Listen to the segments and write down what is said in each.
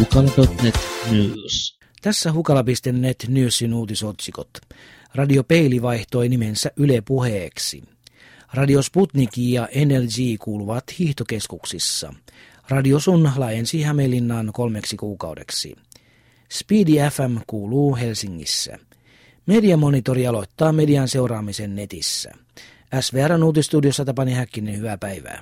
Hukala.net News. Tässä Hukala.net Newsin uutisotsikot. Radio Peili vaihtoi nimensä Yle Puheeksi. Radio Sputnik ja Energy kuuluvat hiihtokeskuksissa. Radio Sun laajensi Hämeenlinnaan 3 kuukaudeksi. Speedy FM kuuluu Helsingissä. Mediamonitori aloittaa median seuraamisen netissä. SVR:n uutistudiossa Tapani Häkkinen, hyvää päivää.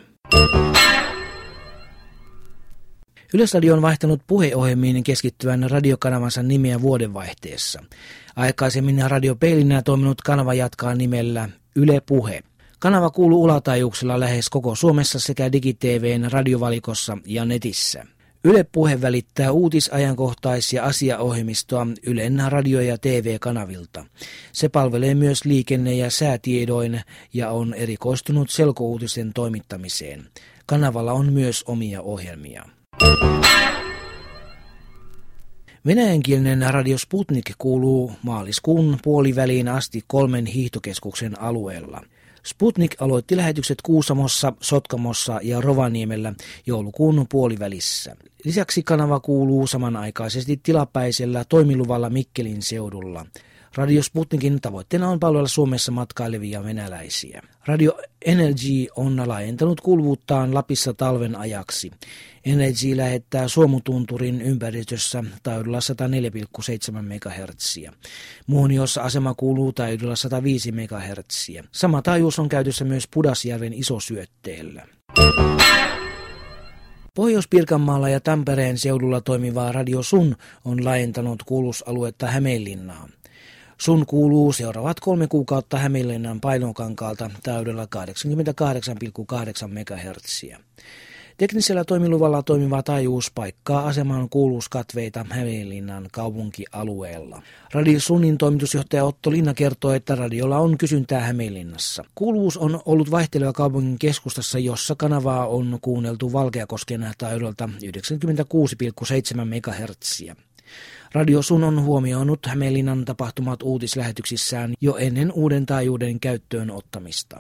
Yleisradio on vaihtanut puheohjelmiin keskittyvän radiokanavansa nimeä vuodenvaihteessa. Aikaisemmin Radio Peilinä toiminut kanava jatkaa nimellä Yle Puhe. Kanava kuuluu ulataajuuksilla lähes koko Suomessa sekä DigiTV:n radiovalikossa ja netissä. Yle Puhe välittää ajankohtais- ja asiaohjelmistoa Ylen radio- ja TV-kanavilta. Se palvelee myös liikenne- ja säätiedoin ja on erikoistunut selkouutisten toimittamiseen. Kanavalla on myös omia ohjelmia. Venäjänkielinen Radio Sputnik kuuluu maaliskuun puoliväliin asti 3 hiihtokeskuksen alueella. Sputnik aloitti lähetykset Kuusamossa, Sotkamossa ja Rovaniemellä joulukuun puolivälissä. Lisäksi kanava kuuluu samanaikaisesti tilapäisellä toimiluvalla Mikkelin seudulla. Radio Sputnikin tavoitteena on palvella Suomessa matkailevia venäläisiä. Radio Energy on laajentanut kuuluvuuttaan Lapissa talven ajaksi. Energy lähettää Suomutunturin ympäristössä taajuudella 104,7 MHz. Muoniossa asema kuuluu taajuudella 105 MHz. Sama taajuus on käytössä myös Pudasjärven isosyötteellä. Pohjois-Pirkanmaalla ja Tampereen seudulla toimiva Radio Sun on laajentanut kuuluvuusaluetta Hämeenlinnaan. Sun kuuluu seuraavat 3 kuukautta Hämeenlinnan Painokankaalta taajuudella 88,8 MHz. Teknisellä toimiluvalla toimiva taajuus paikkaa aseman kuuluvuuskatveita Hämeenlinnan kaupunkialueella. Radio Sunin toimitusjohtaja Otto Linna kertoo, että radiolla on kysyntää Hämeenlinnassa. Kuuluvuus on ollut vaihteleva kaupungin keskustassa, jossa kanavaa on kuunneltu Valkeakosken taajuudelta 96,7 MHz. Radio Sun on huomioinut Hämeenlinnan tapahtumat uutislähetyksissään jo ennen uuden taajuuden käyttöön ottamista.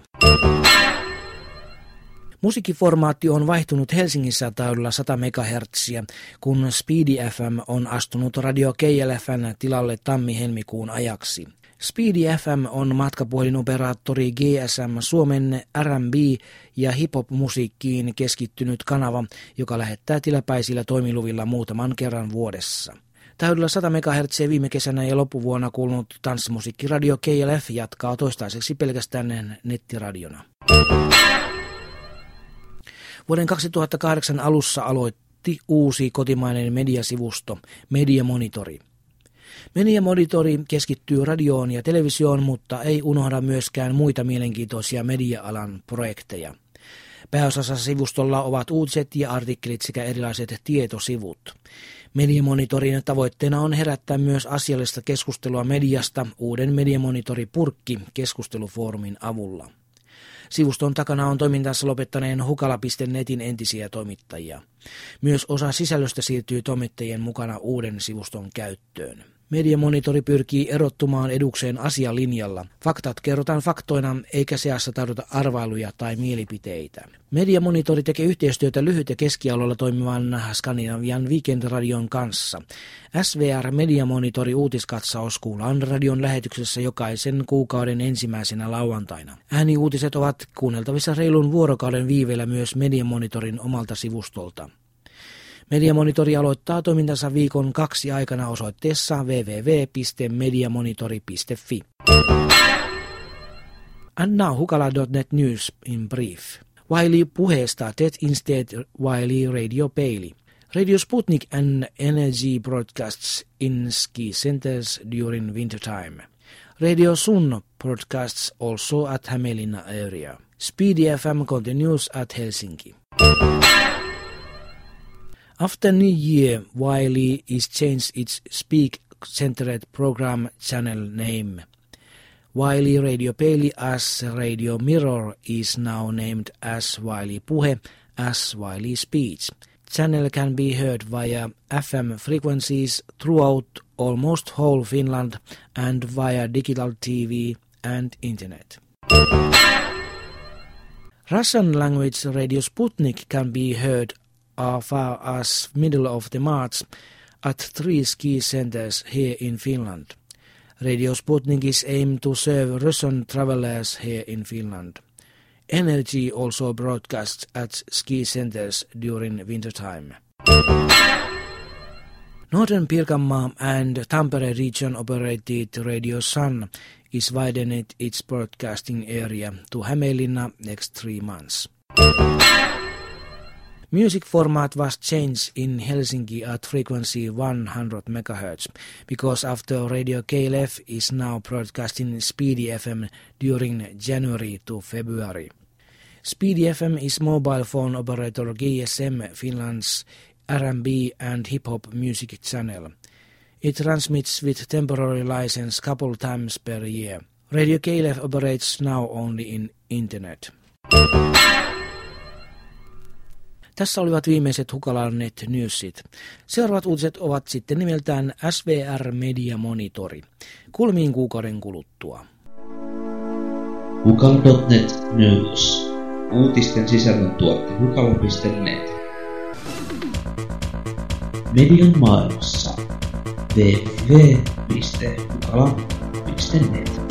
Musiikkiformaatti on vaihtunut Helsingissä taajuudella 100 MHz, kun Speedy FM on astunut Radio KLF:n tilalle tammi-helmikuun ajaksi. Speedy FM on matkapuhelinoperaattori GSM Suomen R&B- ja hip-hop-musiikkiin keskittynyt kanava, joka lähettää tilapäisillä toimiluvilla muutaman kerran vuodessa. Taajuudella 100 MHz viime kesänä ja loppuvuonna kuulunut tanssimusiikkiradio KLF jatkaa toistaiseksi pelkästään nettiradiona. Vuoden 2008 alussa aloitti uusi kotimainen mediasivusto, Mediamonitori. Mediamonitori keskittyy radioon ja televisioon, mutta ei unohda myöskään muita mielenkiintoisia media-alan projekteja. Pääosassa sivustolla ovat uutiset ja artikkelit sekä erilaiset tietosivut. Mediamonitorin tavoitteena on herättää myös asiallista keskustelua mediasta uuden Mediamonitori-purkki keskustelufoorumin avulla. Sivuston takana on toimintansa lopettaneen Hukala.netin entisiä toimittajia. Myös osa sisällöstä siirtyy toimittajien mukana uuden sivuston käyttöön. Mediamonitori pyrkii erottumaan edukseen asialinjalla. Faktat kerrotaan faktoina, eikä seassa tarvita arvailuja tai mielipiteitä. Mediamonitori tekee yhteistyötä lyhyt- ja keskialueella toimivan Skandinavian Weekend-radion kanssa. SVR Mediamonitori uutiskatsaus kuullaan radion lähetyksessä jokaisen kuukauden ensimmäisenä lauantaina. Ääniuutiset ovat kuunneltavissa reilun vuorokauden viiveellä myös Mediamonitorin omalta sivustolta. Mediamonitori aloittaa toimintansa viikon 2 aikana osoitteessa www.mediamonitori.fi. And now Hukala.net News in brief. Wiley Puhe started instead Wiley Radio Peili. Radio Sputnik and Energy broadcasts in ski centers during wintertime. Radio Sun broadcasts also at Hämeenlinna area. Speedy FM continues at Helsinki. After New Year, Wiley is changed its Speak-centered program channel name. Wiley Radio Peili as Radio Mirror is now named as Wiley Puhe as Wiley Speech. Channel can be heard via FM frequencies throughout almost whole Finland and via digital TV and internet. Russian language Radio Sputnik can be heard far as middle of the March at 3 ski centers here in Finland. Radio Sputnik is aimed to serve Russian travelers here in Finland. Energy also broadcasts at ski centers during wintertime. Northern Pirkanmaa and Tampere region-operated Radio Sun is widening its broadcasting area to Hämeenlinna next 3 months. Music format was changed in Helsinki at frequency 100 MHz because after Radio KLF is now broadcasting Speedy FM during January to February. Speedy FM is mobile phone operator GSM Finland's R&B and hip-hop music channel. It transmits with temporary license couple times per year. Radio KLF operates now only in internet. Tässä olivat viimeiset Hukala.net newsit. Seuraavat uutiset ovat sitten nimeltään SVR Media Monitori. Kuulemiin kuukauden kuluttua. Hukala.net News. Uutisten sisällön tuotti Hukala.net. Median maailmassa www.hukala.net